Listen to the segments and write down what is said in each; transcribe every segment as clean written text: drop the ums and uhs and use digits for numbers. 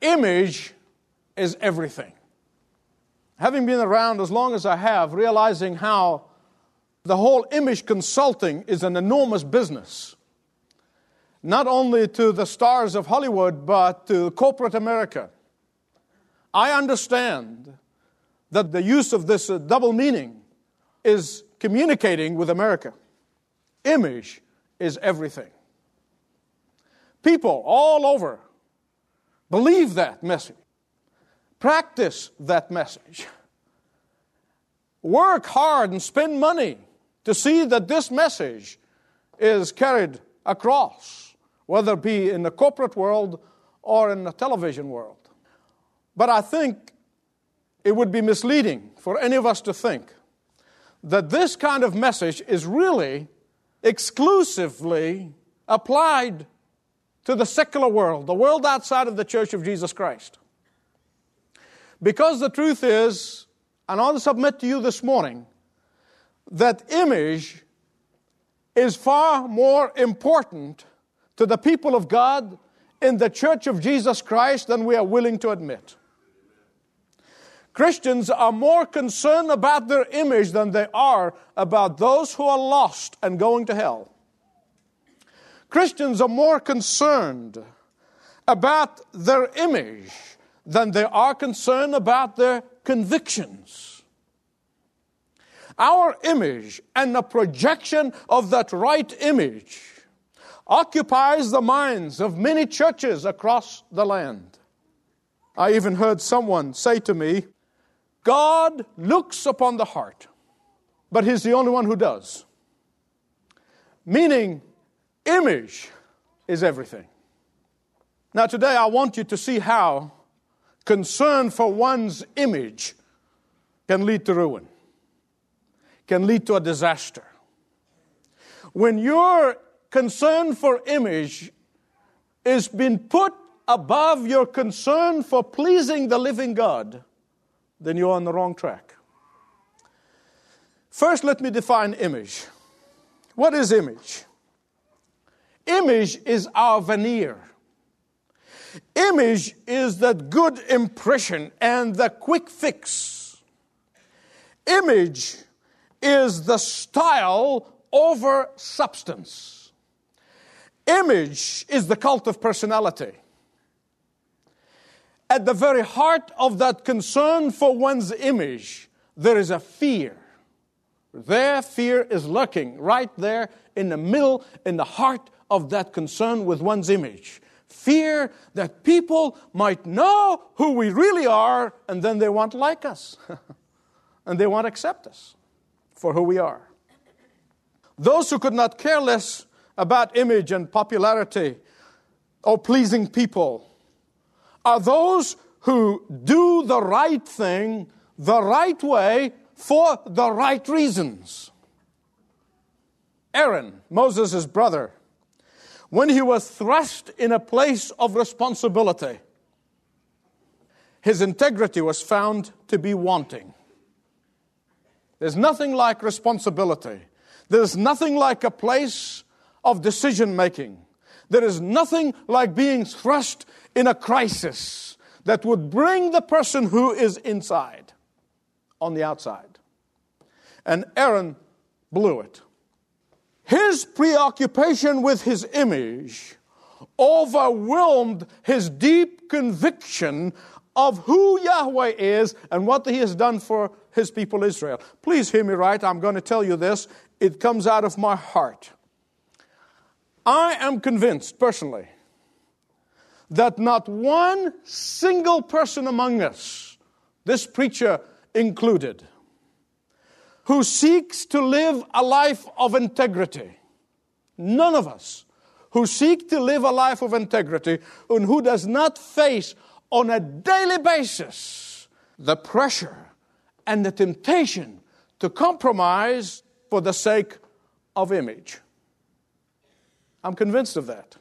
image is everything. Having been around as long as I have, realizing how the whole image consulting is an enormous business, not only to the stars of Hollywood, but to corporate America, I understand that the use of this double meaning is communicating with America. Image is everything. People all over believe that message. Practice that message. Work hard and spend money to see that this message is carried across, whether it be in the corporate world or in the television world. But I think it would be misleading for any of us to think that this kind of message is really exclusively applied to the secular world, the world outside of the Church of Jesus Christ. Because the truth is, and I want to submit to you this morning, that image is far more important to the people of God in the Church of Jesus Christ than we are willing to admit. Christians are more concerned about their image than they are about those who are lost and going to hell. Christians are more concerned about their image than they are concerned about their convictions. Our image and the projection of that right image occupies the minds of many churches across the land. I even heard someone say to me, God looks upon the heart, but He's the only one who does. Meaning, image is everything. Now today I want you to see how concern for one's image can lead to ruin, can lead to a disaster. When your concern for image is being put above your concern for pleasing the living God, then you're on the wrong track. First, let me define image. What is image? Image is our veneer. Image is that good impression and the quick fix. Image is the style over substance. Image is the cult of personality. At the very heart of that concern for one's image, there is a fear. Their fear is lurking right there in the middle, in the heart of that concern with one's image. Fear that people might know who we really are, and then they won't like us. And they won't accept us for who we are. Those who could not care less about image and popularity or pleasing people are those who do the right thing the right way for the right reasons. Aaron, Moses' brother, when he was thrust in a place of responsibility, his integrity was found to be wanting. There's nothing like responsibility. There's nothing like a place of decision-making. There is nothing like being thrust in a crisis that would bring the person who is inside on the outside. And Aaron blew it. His preoccupation with his image overwhelmed his deep conviction of who Yahweh is and what He has done for His people Israel. Please hear me right. I'm going to tell you this. It comes out of my heart. I am convinced, personally, that not one single person among us, this preacher included, who seeks to live a life of integrity, none of us who seek to live a life of integrity and who does not face on a daily basis the pressure and the temptation to compromise for the sake of image. I'm convinced of that.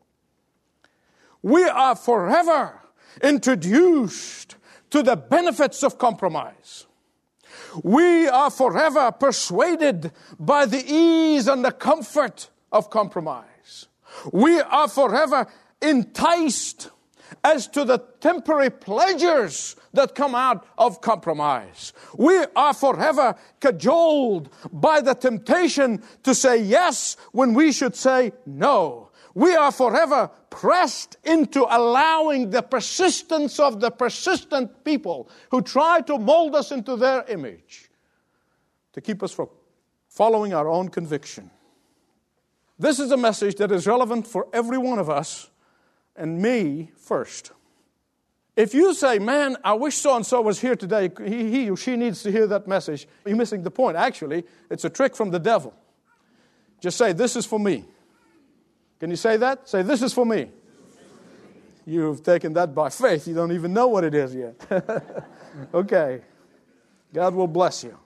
We are forever introduced to the benefits of compromise. We are forever persuaded by the ease and the comfort of compromise. We are forever enticed as to the temporary pleasures that come out of compromise. We are forever cajoled by the temptation to say yes when we should say no. We are forever pressed into allowing the persistence of the persistent people who try to mold us into their image to keep us from following our own conviction. This is a message that is relevant for every one of us, and me first. If you say, man, I wish so-and-so was here today, he or she needs to hear that message, you're missing the point. Actually, it's a trick from the devil. Just say, this is for me. Can you say that? Say, this is for me. You've taken that by faith. You don't even know what it is yet. Okay. God will bless you.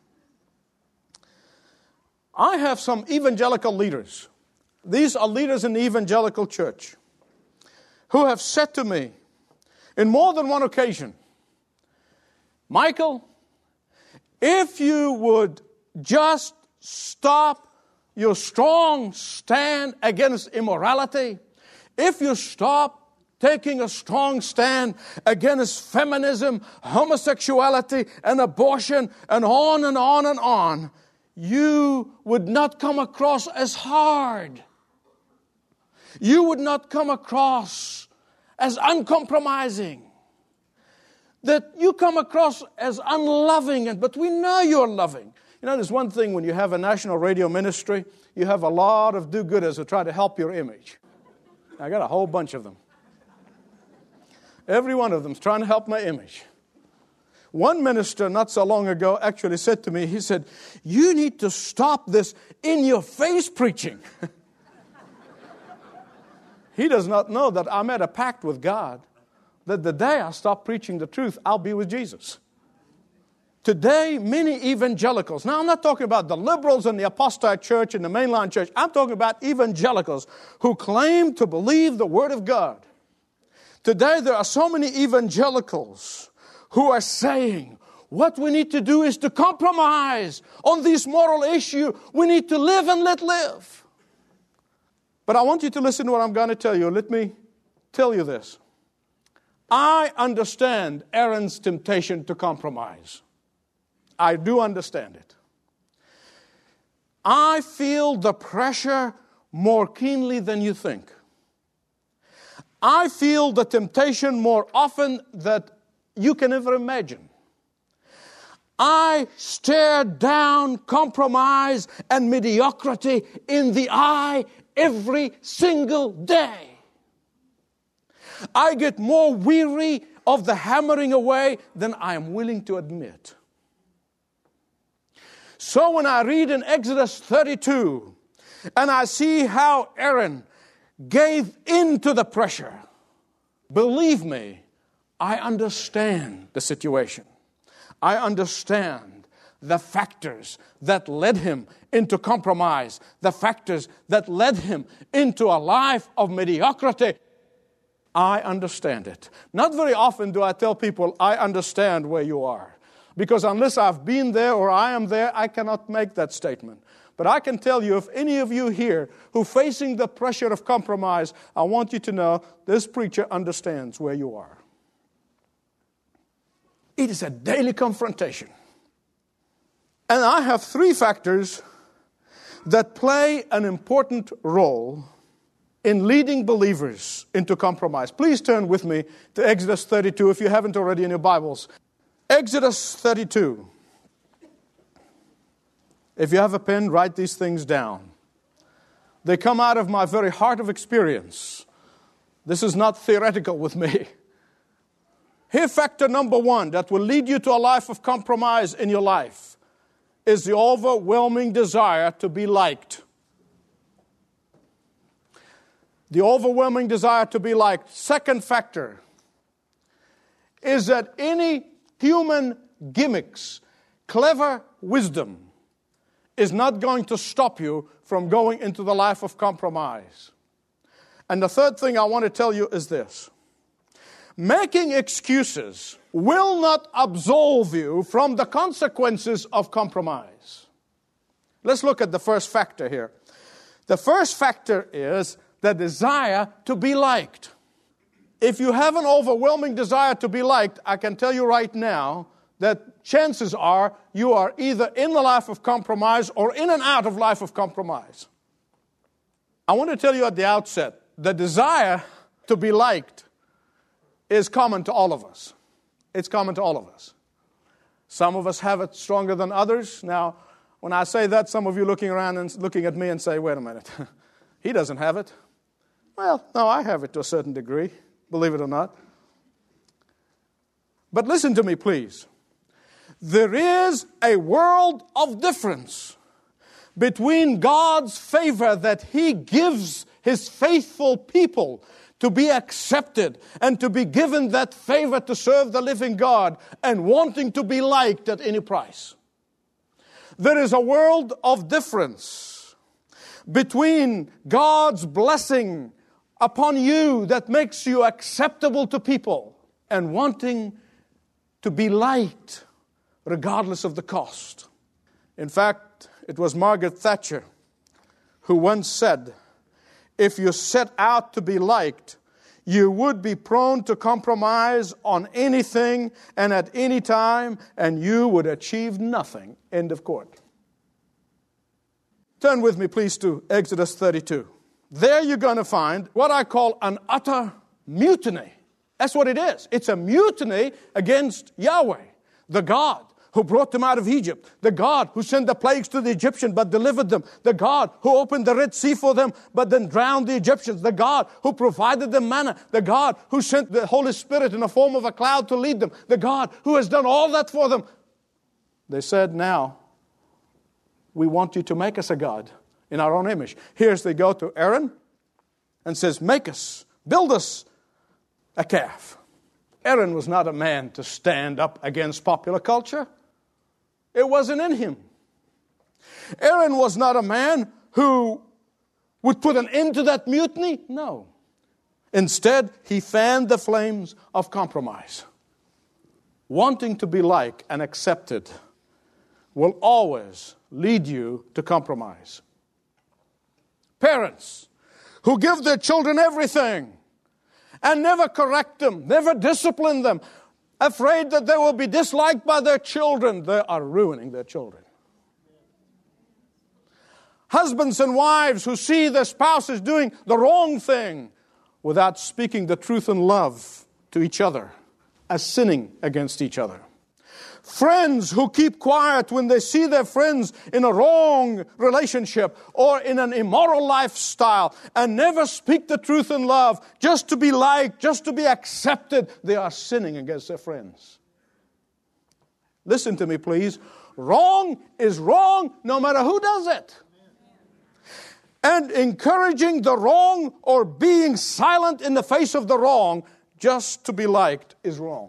I have some evangelical leaders. These are leaders in the evangelical church who have said to me in more than one occasion, Michael, if you would just stop your strong stand against immorality, if you stop taking a strong stand against feminism, homosexuality, and abortion, and on and on and on, you would not come across as hard. You would not come across as uncompromising. That you come across as unloving, but we know you're loving. You know, there's one thing when you have a national radio ministry, you have a lot of do-gooders who try to help your image. I got a whole bunch of them. Every one of them is trying to help my image. One minister not so long ago actually said to me, he said, you need to stop this in-your-face preaching. He does not know that I made a pact with God that the day I stop preaching the truth, I'll be with Jesus. Today, many evangelicals, now I'm not talking about the liberals in the apostate church and the mainline church. I'm talking about evangelicals who claim to believe the Word of God. Today, there are so many evangelicals who are saying, what we need to do is to compromise on this moral issue. We need to live and let live. But I want you to listen to what I'm going to tell you. Let me tell you this. I understand Aaron's temptation to compromise. I do understand it. I feel the pressure more keenly than you think. I feel the temptation more often than you can ever imagine. I stare down compromise and mediocrity in the eye every single day. I get more weary of the hammering away than I am willing to admit. So when I read in Exodus 32, and I see how Aaron gave in to the pressure, believe me, I understand the situation. I understand the factors that led him into compromise, the factors that led him into a life of mediocrity. I understand it. Not very often do I tell people, I understand where you are. Because unless I've been there or I am there, I cannot make that statement. But I can tell you, if any of you here who are facing the pressure of compromise, I want you to know this preacher understands where you are. It is a daily confrontation. And I have three factors that play an important role in leading believers into compromise. Please turn with me to Exodus 32 if you haven't already in your Bibles. Exodus 32. If you have a pen, write these things down. They come out of my very heart of experience. This is not theoretical with me. Here, factor number one that will lead you to a life of compromise in your life is the overwhelming desire to be liked. The overwhelming desire to be liked. Second factor is that any human gimmicks, clever wisdom, is not going to stop you from going into the life of compromise. And the third thing I want to tell you is this. Making excuses will not absolve you from the consequences of compromise. Let's look at the first factor here. The first factor is the desire to be liked. If you have an overwhelming desire to be liked, I can tell you right now that chances are you are either in the life of compromise or in and out of life of compromise. I want to tell you at the outset, the desire to be liked is common to all of us. It's common to all of us. Some of us have it stronger than others. Now, when I say that, some of you looking around and looking at me and say, wait a minute, he doesn't have it. Well, no, I have it to a certain degree, believe it or not. But listen to me, please. There is a world of difference between God's favor that He gives His faithful people to be accepted and to be given that favor to serve the living God and wanting to be liked at any price. There is a world of difference between God's blessing upon you that makes you acceptable to people and wanting to be liked regardless of the cost. In fact, it was Margaret Thatcher who once said, if you set out to be liked, you would be prone to compromise on anything and at any time, and you would achieve nothing. End of quote. Turn with me, please, to Exodus 32. There you're going to find what I call an utter mutiny. That's what it is. It's a mutiny against Yahweh, the God who brought them out of Egypt, the God who sent the plagues to the Egyptians but delivered them, the God who opened the Red Sea for them but then drowned the Egyptians, the God who provided them manna, the God who sent the Holy Spirit in the form of a cloud to lead them, the God who has done all that for them. They said, now, we want you to make us a God in our own image. Here's they go to Aaron and says, make us, build us a calf. Aaron was not a man to stand up against popular culture. It wasn't in him. Aaron was not a man who would put an end to that mutiny. No. Instead, he fanned the flames of compromise. Wanting to be liked and accepted will always lead you to compromise. Parents who give their children everything and never correct them, never discipline them, afraid that they will be disliked by their children, they are ruining their children. Husbands and wives who see their spouses doing the wrong thing without speaking the truth in love to each other, as sinning against each other. Friends who keep quiet when they see their friends in a wrong relationship or in an immoral lifestyle and never speak the truth in love just to be liked, just to be accepted. They are sinning against their friends. Listen to me, please. Wrong is wrong no matter who does it. And encouraging the wrong or being silent in the face of the wrong just to be liked is wrong.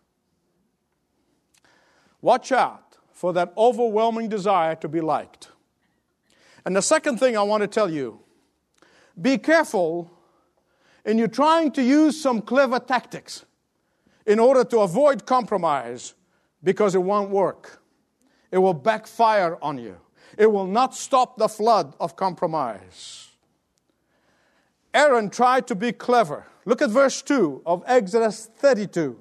Watch out for that overwhelming desire to be liked. And the second thing I want to tell you, be careful in you trying to use some clever tactics in order to avoid compromise, because it won't work. It will backfire on you. It will not stop the flood of compromise. Aaron tried to be clever. Look at verse 2 of Exodus 32.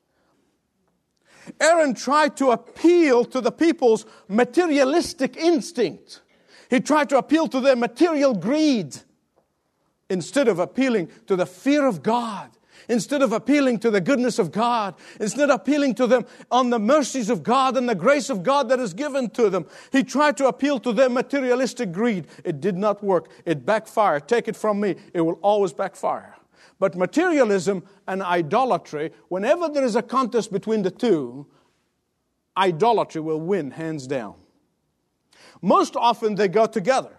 Aaron tried to appeal to the people's materialistic instinct. He tried to appeal to their material greed instead of appealing to the fear of God, instead of appealing to the goodness of God, instead of appealing to them on the mercies of God and the grace of God that is given to them. He tried to appeal to their materialistic greed. It did not work. It backfired. Take it from me. It will always backfire. But materialism and idolatry, whenever there is a contest between the two, idolatry will win hands down. Most often they go together.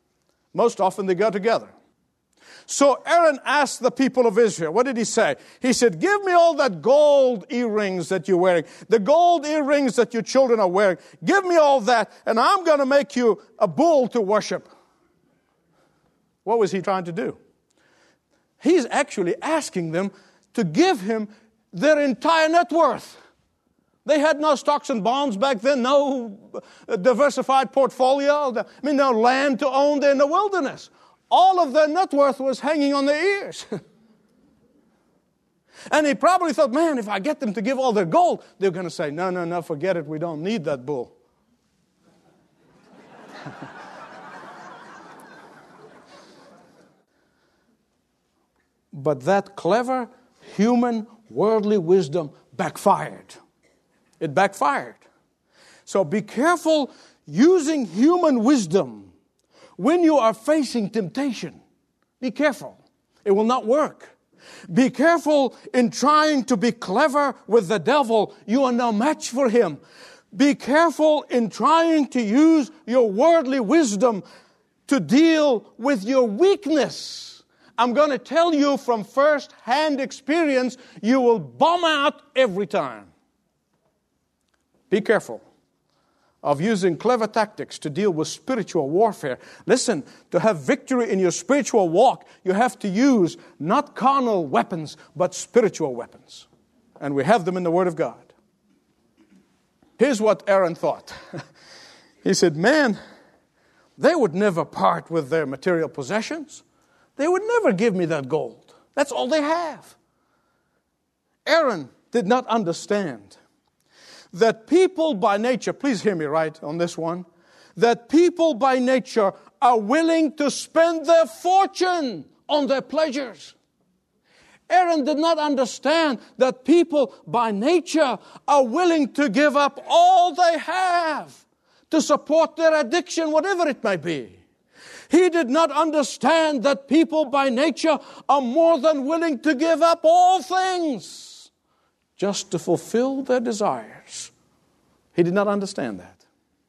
So Aaron asked the people of Israel, what did he say? He said, give me all that gold earrings that you're wearing, the gold earrings that your children are wearing. Give me all that, and I'm going to make you a bull to worship. What was he trying to do? He's actually asking them to give him their entire net worth. They had no stocks and bonds back then, no diversified portfolio, no land to own. They're in the wilderness. All of their net worth was hanging on their ears. And he probably thought, man, if I get them to give all their gold, they're going to say, no, forget it. We don't need that bull. But that clever human worldly wisdom backfired. It backfired. So be careful using human wisdom when you are facing temptation. Be careful. It will not work. Be careful in trying to be clever with the devil. You are no match for him. Be careful in trying to use your worldly wisdom to deal with your weakness. I'm going to tell you from first-hand experience, you will bomb out every time. Be careful of using clever tactics to deal with spiritual warfare. Listen, to have victory in your spiritual walk, you have to use not carnal weapons, but spiritual weapons. And we have them in the Word of God. Here's what Aaron thought. He said, man, they would never part with their material possessions. They would never give me that gold. That's all they have. Aaron did not understand that people by nature, please hear me right on this one, that people by nature are willing to spend their fortune on their pleasures. Aaron did not understand that people by nature are willing to give up all they have to support their addiction, whatever it may be. He did not understand that people by nature are more than willing to give up all things just to fulfill their desires. He did not understand that.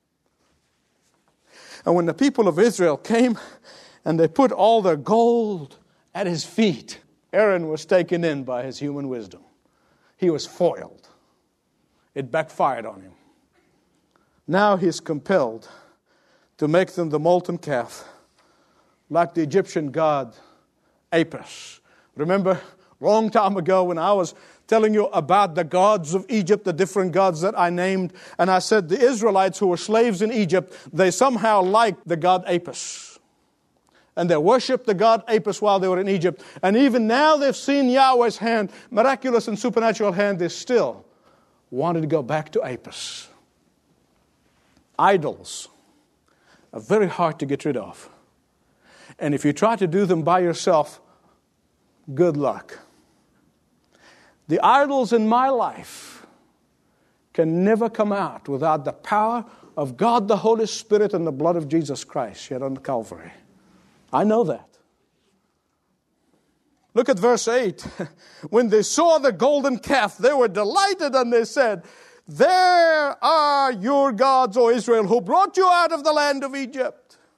And when the people of Israel came and they put all their gold at his feet, Aaron was taken in by his human wisdom. He was foiled. It backfired on him. Now he's compelled to make them the molten calf, like the Egyptian god Apis. Remember, long time ago when I was telling you about the gods of Egypt, the different gods that I named, and I said the Israelites who were slaves in Egypt, they somehow liked the god Apis. And they worshipped the god Apis while they were in Egypt. And even now they've seen Yahweh's hand, miraculous and supernatural hand, they still wanted to go back to Apis. Idols are very hard to get rid of. And if you try to do them by yourself, good luck. The idols in my life can never come out without the power of God the Holy Spirit and the blood of Jesus Christ shed on Calvary. I know that. Look at verse 8. When they saw the golden calf, they were delighted and they said, there are your gods, O Israel, who brought you out of the land of Egypt.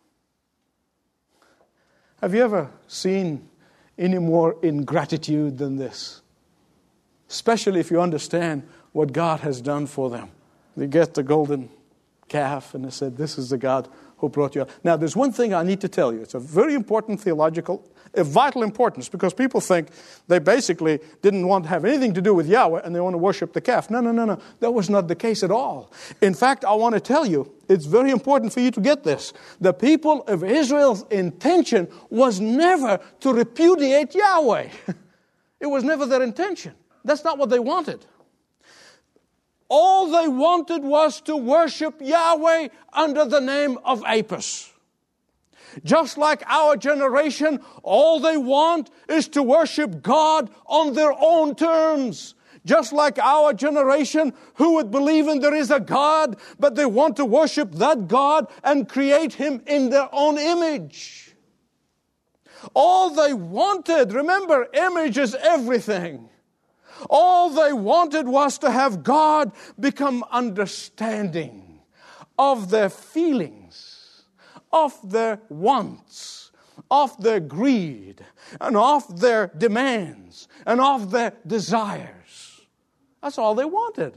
Have you ever seen any more ingratitude than this? Especially if you understand what God has done for them. They get the golden calf and they said, this is the God who brought you out. Now, there's one thing I need to tell you. It's a very important theological, a vital importance, because people think they basically didn't want to have anything to do with Yahweh and they want to worship the calf. No. That was not the case at all. In fact, I want to tell you, it's very important for you to get this. The people of Israel's intention was never to repudiate Yahweh. It was never their intention. That's not what they wanted. All they wanted was to worship Yahweh under the name of Apis. Just like our generation, all they want is to worship God on their own terms. Just like our generation who would believe in there is a God, but they want to worship that God and create Him in their own image. All they wanted, remember, image is everything. All they wanted was to have God become understanding of their feelings, of their wants, of their greed, and of their demands, and of their desires. That's all they wanted.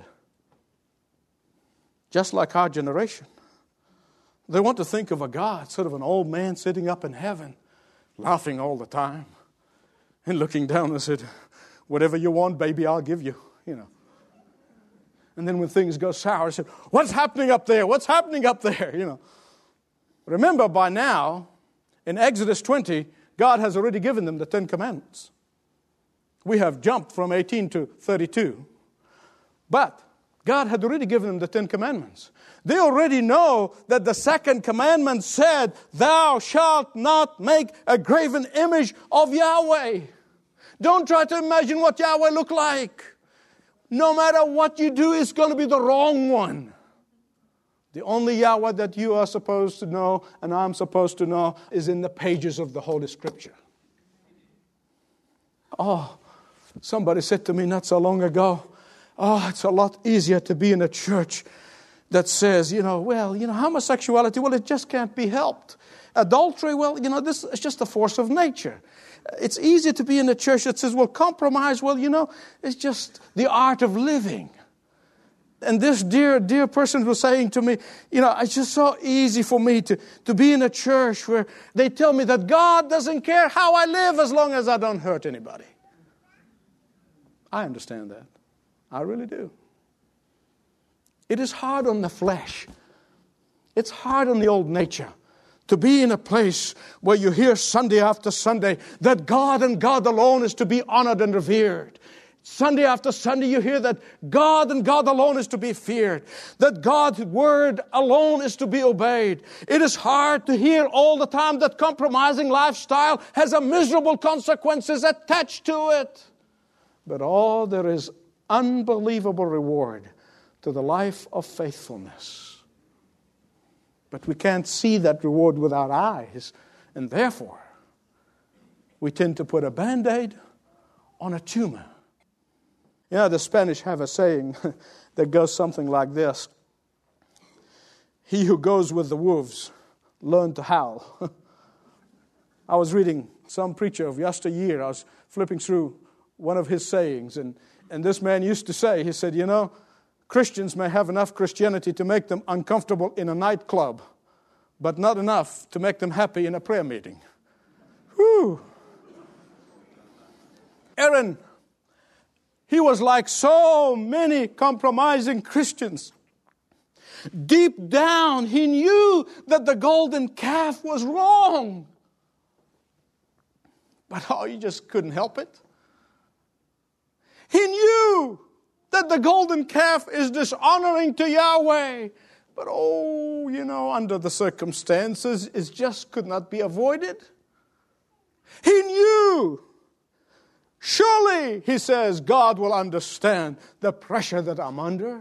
Just like our generation. They want to think of a God, sort of an old man sitting up in heaven, laughing all the time, and looking down and said, whatever you want, baby, I'll give you, And then when things go sour, I said, what's happening up there? What's happening up there? Remember, by now, in Exodus 20, God has already given them the 10 Commandments. We have jumped from 18 to 32. But God had already given them the 10 commandments. They already know that the second commandment said, thou shalt not make a graven image of Yahweh. Don't try to imagine what Yahweh looked like. No matter what you do, it's going to be the wrong one. The only Yahweh that you are supposed to know and I'm supposed to know is in the pages of the Holy Scripture. Oh, somebody said to me not so long ago, oh, it's a lot easier to be in a church that says, homosexuality, well, it just can't be helped. Adultery, well, this is just a force of nature. It's easy to be in a church that says, well, compromise, well, it's just the art of living. And this dear person was saying to me, it's just so easy for me to be in a church where they tell me that God doesn't care how I live as long as I don't hurt anybody. I understand that. I really do. It is hard on the flesh. It's hard on the old nature to be in a place where you hear Sunday after Sunday that God and God alone is to be honored and revered. Sunday after Sunday you hear that God and God alone is to be feared. That God's word alone is to be obeyed. It is hard to hear all the time that compromising lifestyle has a miserable consequences attached to it. But there is unbelievable reward to the life of faithfulness. But we can't see that reward with our eyes, and therefore we tend to put a Band-Aid on a tumor. The Spanish have a saying that goes something like this: he who goes with the wolves learns to howl. I was reading some preacher of yesteryear. I was flipping through one of his sayings, and this man used to say, he said, Christians may have enough Christianity to make them uncomfortable in a nightclub, but not enough to make them happy in a prayer meeting. Whew. Aaron, he was like so many compromising Christians. Deep down, he knew that the golden calf was wrong. But he just couldn't help it. He knew that the golden calf is dishonoring to Yahweh. But under the circumstances, it just could not be avoided. He knew. Surely, he says, God will understand the pressure that I'm under.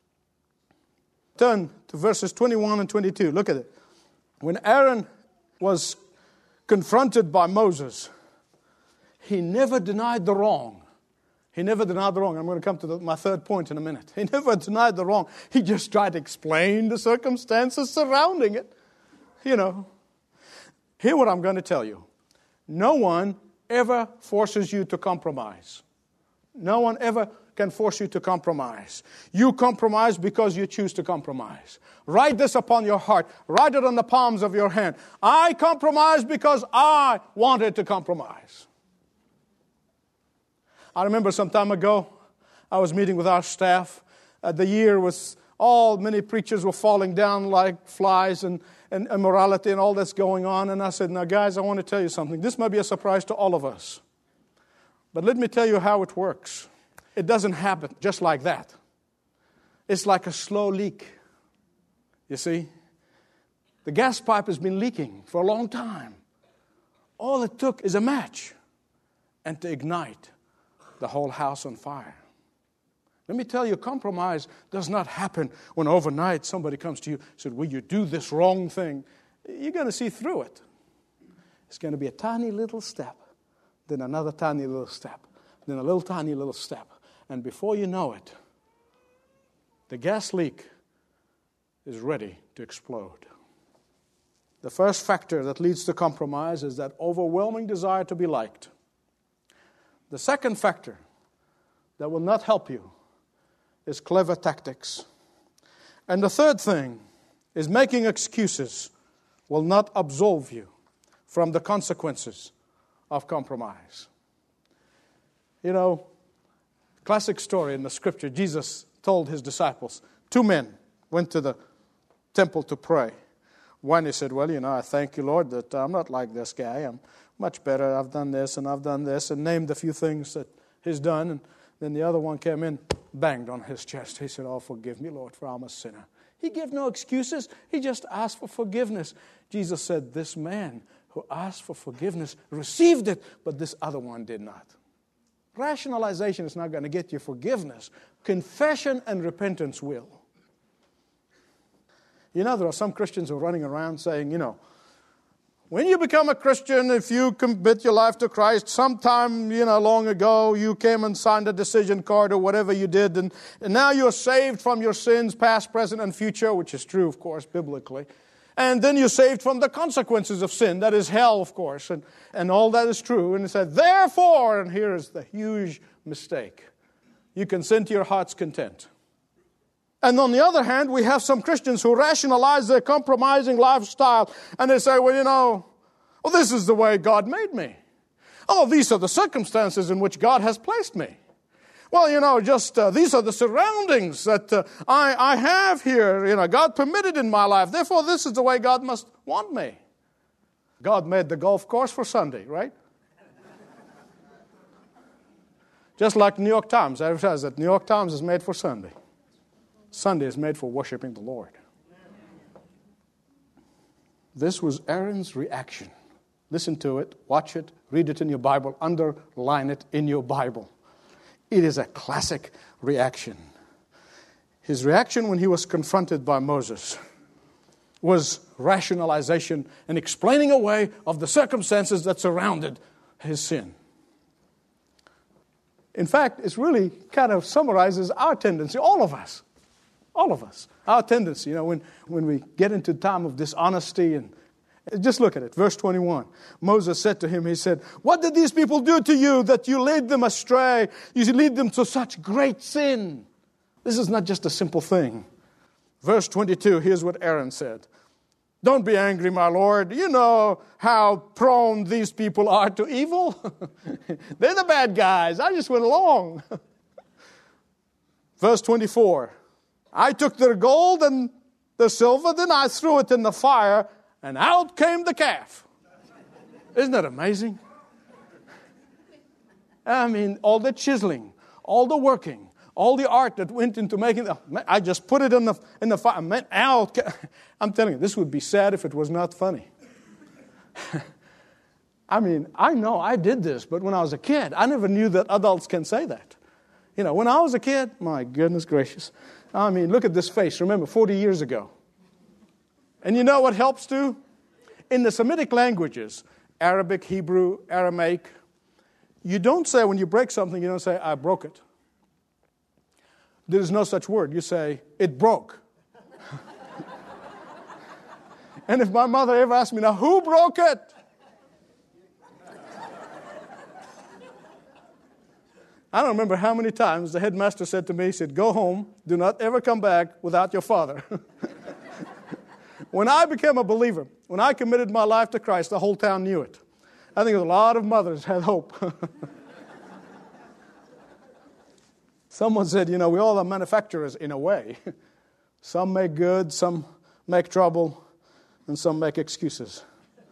Turn to verses 21 and 22. Look at it. When Aaron was confronted by Moses, he never denied the wrong. He never denied the wrong. I'm going to come to my third point in a minute. He never denied the wrong. He just tried to explain the circumstances surrounding it. Hear what I'm going to tell you. No one ever forces you to compromise. No one ever can force you to compromise. You compromise because you choose to compromise. Write this upon your heart. Write it on the palms of your hand. I compromise because I wanted to compromise. I remember some time ago, I was meeting with our staff. The year was many preachers were falling down like flies and immorality and all that's going on. And I said, now guys, I want to tell you something. This might be a surprise to all of us. But let me tell you how it works. It doesn't happen just like that. It's like a slow leak. You see? The gas pipe has been leaking for a long time. All it took is a match and to ignite the whole house on fire. Let me tell you, compromise does not happen when overnight somebody comes to you and says, will you do this wrong thing? You're going to see through it. It's going to be a tiny little step, then another tiny little step, then a little tiny little step. And before you know it, the gas leak is ready to explode. The first factor that leads to compromise is that overwhelming desire to be liked. The second factor that will not help you is clever tactics. And the third thing is making excuses will not absolve you from the consequences of compromise. Classic story in the scripture, Jesus told his disciples, 2 men went to the temple to pray. One, he said, I thank you, Lord, that I'm not like this guy. I'm much better. I've done this and I've done this, and named a few things that he's done. And then the other one came in, banged on his chest. He said, "Oh, forgive me, Lord, for I'm a sinner." He gave no excuses. He just asked for forgiveness. Jesus said, this man who asked for forgiveness received it, but this other one did not. Rationalization is not going to get you forgiveness. Confession and repentance will. There are some Christians who are running around saying, when you become a Christian, if you commit your life to Christ, sometime, long ago, you came and signed a decision card or whatever you did, and now you're saved from your sins, past, present, and future, which is true, of course, biblically. And then you're saved from the consequences of sin, that is hell, of course, and all that is true. And it said, therefore, and here is the huge mistake, you can sin to your heart's content. And on the other hand, we have some Christians who rationalize their compromising lifestyle, and they say, well, this is the way God made me. Oh, these are the circumstances in which God has placed me. Well, these are the surroundings that I have here. God permitted in my life. Therefore, this is the way God must want me. God made the golf course for Sunday, right? Just like New York Times advertises that New York Times is made for Sunday. Sunday is made for worshiping the Lord. This was Aaron's reaction. Listen to it, watch it, read it in your Bible, underline it in your Bible. It is a classic reaction. His reaction when he was confronted by Moses was rationalization and explaining away of the circumstances that surrounded his sin. In fact, it really kind of summarizes our tendency, all of us, our tendency, when we get into time of dishonesty. And just look at it, verse 21. Moses said to him, he said, "What did these people do to you that you lead them astray? You lead them to such great sin." This is not just a simple thing. Verse 22, here's what Aaron said. "Don't be angry, my Lord. You know how prone these people are to evil. They're the bad guys. I just went along." Verse 24, "I took their gold and their silver, then I threw it in the fire, and out came the calf." Isn't that amazing? I mean, all the chiseling, all the working, all the art that went into making it. I just put it in the fire. I'm telling you, this would be sad if it was not funny. I mean, I know I did this, but when I was a kid, I never knew that adults can say that. When I was a kid, my goodness gracious. I mean, look at this face. Remember, 40 years ago. And you know what helps too? In the Semitic languages, Arabic, Hebrew, Aramaic, you don't say when you break something, you don't say, "I broke it." There is no such word. You say, "It broke." And if my mother ever asked me, "Now, who broke it?" I don't remember how many times the headmaster said to me, he said, "Go home, do not ever come back without your father." When I became a believer, when I committed my life to Christ, the whole town knew it. I think a lot of mothers had hope. Someone said, we all are manufacturers in a way. Some make good, some make trouble, and some make excuses.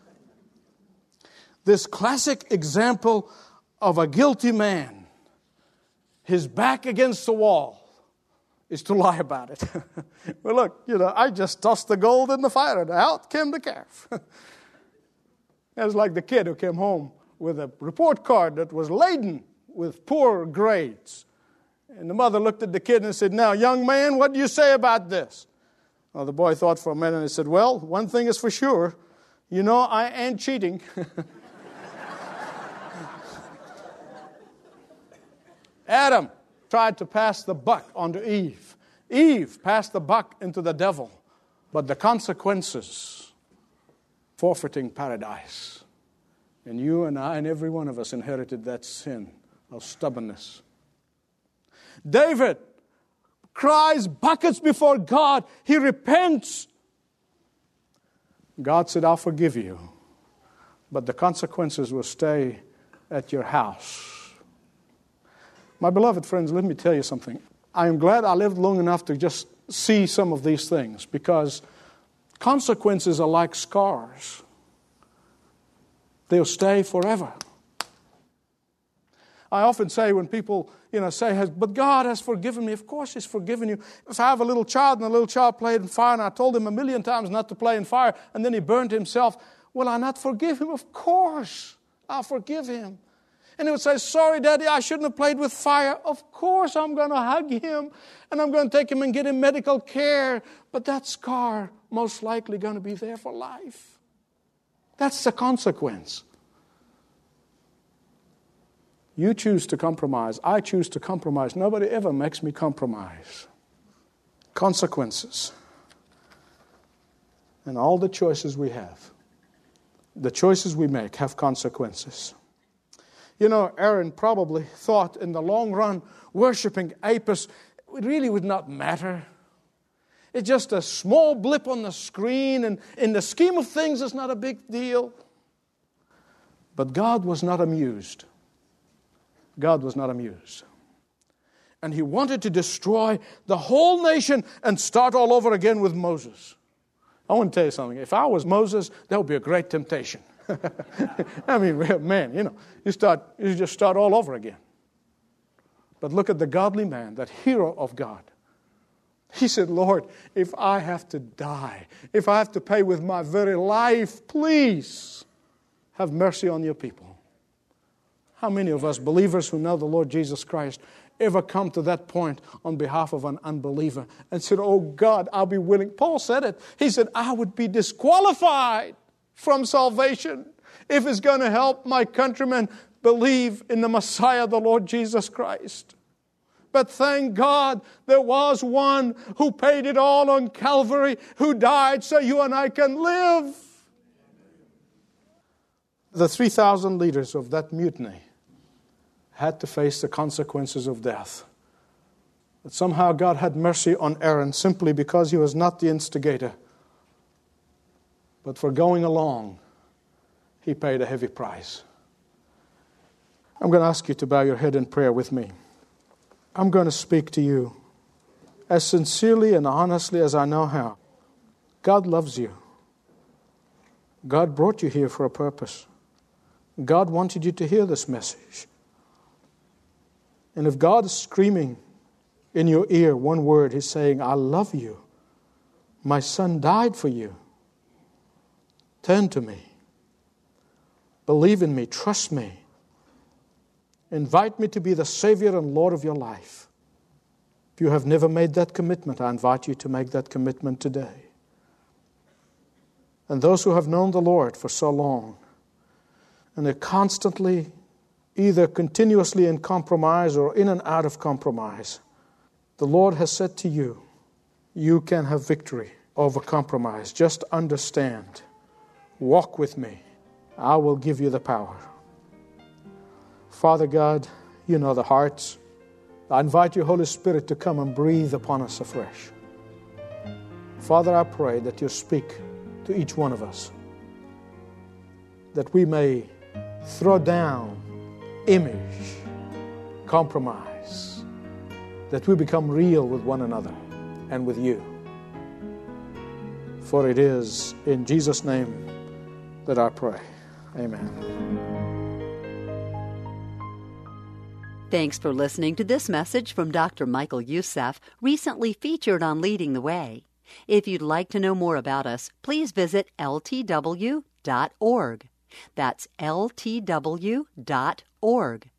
This classic example of a guilty man, his back against the wall, is to lie about it. Well, look, I just tossed the gold in the fire and out came the calf. It was like the kid who came home with a report card that was laden with poor grades. And the mother looked at the kid and said, "Now, young man, what do you say about this?" Well, the boy thought for a minute and he said, "Well, one thing is for sure. I ain't cheating." Adam tried to pass the buck onto Eve. Eve passed the buck into the devil. But the consequences, forfeiting paradise. And you and I and every one of us inherited that sin of stubbornness. David cries buckets before God. He repents. God said, "I'll forgive you, but the consequences will stay at your house." My beloved friends, let me tell you something. I am glad I lived long enough to just see some of these things, because consequences are like scars. They'll stay forever. I often say when people, say, but God has forgiven me. Of course He's forgiven you. If I have a little child and the little child played in fire and I told him 1,000,000 times not to play in fire and then he burned himself, will I not forgive him? Of course I'll forgive him. And he would say, sorry, Daddy, I shouldn't have played with fire. Of course I'm going to hug him and I'm going to take him and get him medical care. But that scar most likely going to be there for life. That's the consequence. You choose to compromise. I choose to compromise. Nobody ever makes me compromise. Consequences. And all the choices we have, the choices we make have consequences. Aaron probably thought in the long run, worshiping Apis really would not matter. It's just a small blip on the screen, and in the scheme of things, it's not a big deal. But God was not amused. God was not amused. And He wanted to destroy the whole nation and start all over again with Moses. I want to tell you something. If I was Moses, that would be a great temptation. I mean, man, you just start all over again. But look at the godly man, that hero of God. He said, Lord, if I have to die, if I have to pay with my very life, please have mercy on your people. How many of us believers who know the Lord Jesus Christ ever come to that point on behalf of an unbeliever and said, oh God, I'll be willing. Paul said it. He said, I would be disqualified from salvation if it's going to help my countrymen believe in the Messiah, the Lord Jesus Christ. But thank God there was one who paid it all on Calvary, who died so you and I can live. The 3,000 leaders of that mutiny had to face the consequences of death. But somehow God had mercy on Aaron simply because he was not the instigator. But for going along, he paid a heavy price. I'm going to ask you to bow your head in prayer with me. I'm going to speak to you as sincerely and honestly as I know how. God loves you. God brought you here for a purpose. God wanted you to hear this message. And if God is screaming in your ear one word, He's saying, I love you. My Son died for you. Turn to me. Believe in me. Trust me. Invite me to be the Savior and Lord of your life. If you have never made that commitment, I invite you to make that commitment today. And those who have known the Lord for so long, and they're constantly, either continuously in compromise or in and out of compromise, the Lord has said to you, you can have victory over compromise. Just understand. Walk with me. I will give you the power. Father God, you know the hearts. I invite your Holy Spirit to come and breathe upon us afresh. Father, I pray that you speak to each one of us, that we may throw down image, compromise, that we become real with one another and with you. For it is in Jesus' name that I pray. Amen. Thanks for listening to this message from Dr. Michael Youssef, recently featured on Leading the Way. If you'd like to know more about us, please visit ltw.org. That's ltw.org.